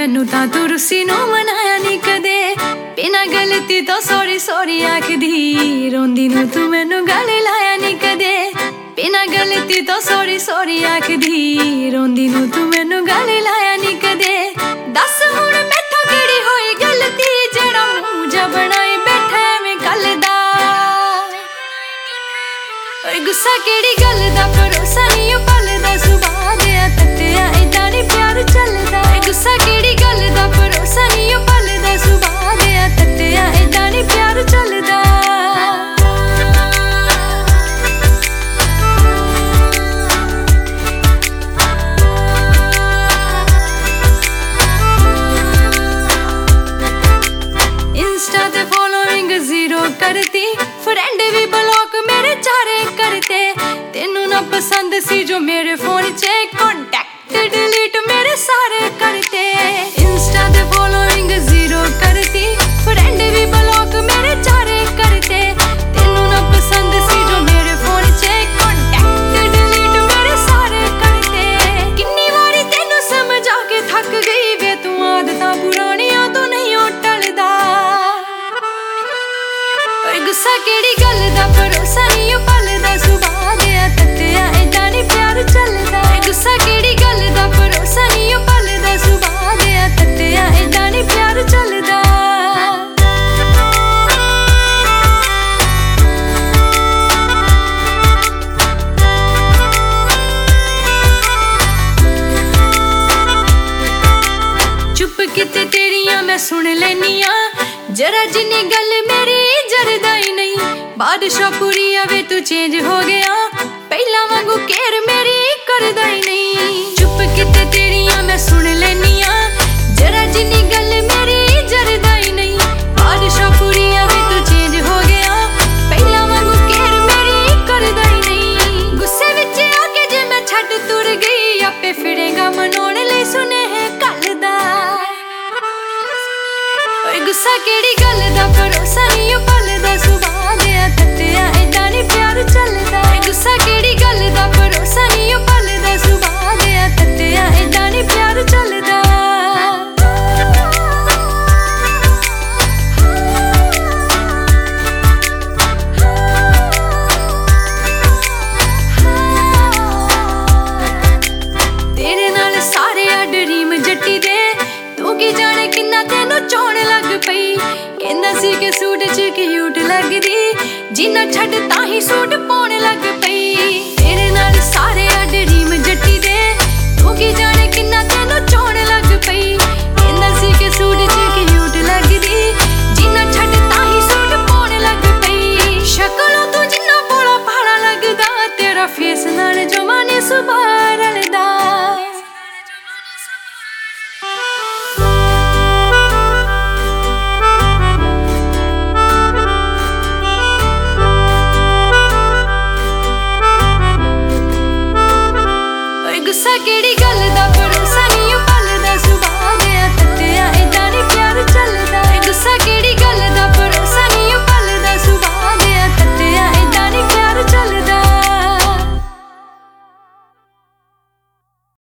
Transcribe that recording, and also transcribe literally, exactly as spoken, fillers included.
मैनू तां तू रुस्सी नूं मनाया नी कदे बिना गलती तो सॉरी सॉरी आखदी रोंदी नूं तू मैनू गल लाया नी कदे बिना गलती तो सॉरी सॉरी आखदी रोंदी नूं तू मैनू गल लाया नी कदे दस हुण मैथों किहड़ी होई गलती जेड़ा मूंह जा बनाई बैठा मैं कल दा ओए गुस्सा किहड़ी गल दा भरोसा नी ओ पल दा सुभाऽ दिया तत्तिया इदां नी प्यार चलदा ओए गुस्सा किहड़ी गल दा भरोसा नी ओ पल दा सुभाऽ दिया तत्तिया इदां नी प्यार चलदा इंस्टा ते फॉलोइंग जीरो करती फ्रेंड भी ब्लॉक मेरे चारे करते तेनू ना पसंद सी जो मेरे फोन च कॉन्टैक्ट डिलीट मेरे सारे करते इंस्टा ते फॉलोइंग जीरो करती फ्रेंड भी ब्लॉक मेरे चारे करते तेनू ना पसंद सी जो मेरे फोन च कॉन्टैक्ट डिलीट मेरे सारे करते किन्नी बारी तेनू समझा के थक गई वे तू आदतां पुरानियां तो नहीं ओ टलदा गुस्सा किहड़ी गल दा भरोसा नी ओ पल दा सुभाऽ दिया तत्तिया इदां नी प्यार चलदा गुस्सा किहड़ी गल दा भरोसा नी ओ पल दा सुभाऽ दिया तत्तिया इदां नी प्यार चलदा चुप किते तेरियां मैं सुन लैनियां जरा जिन्नी गल मेरी जरदा ही नहीं बादशाह पूरी आवे तू चेंज हो गया पहला वांगू केयर मेरी करदा ही नहीं चुप किते तेरियां मैं सुन लैनियां जरा जिन्नी गल मेरी जरदा ही नहीं बादशाह पूरी आवे तू चेंज हो गया पहला वांगू केयर मेरी करदा ही नहीं गुस्से विच आके जे मैं छड्ड तुर गई आपे फिरेगा मनाउण लई सुनेहे कल दा गुस्सा किहड़ी गल दा भरोसा नी ओ पल दा सुभाऽ दिया तत्तिया इदां नी प्यार चलदा गुस्सा किहड़ी गल दा भरोसा नी ओ पल दा सुभाऽ दिया तत्तिया इदां नी प्यार चलदा तेरे नाल सारे आ ड्रीम जट्टी दे तू की जाने किन्ना तेनू चोण लग पई कहंदा सी कि सूट च क्यूट लगदी जिन्ना छड्ड तां ही सूट पाउण लग पई तेरे नाल सारे आ ड्रीम जट्टी दे तू की जाने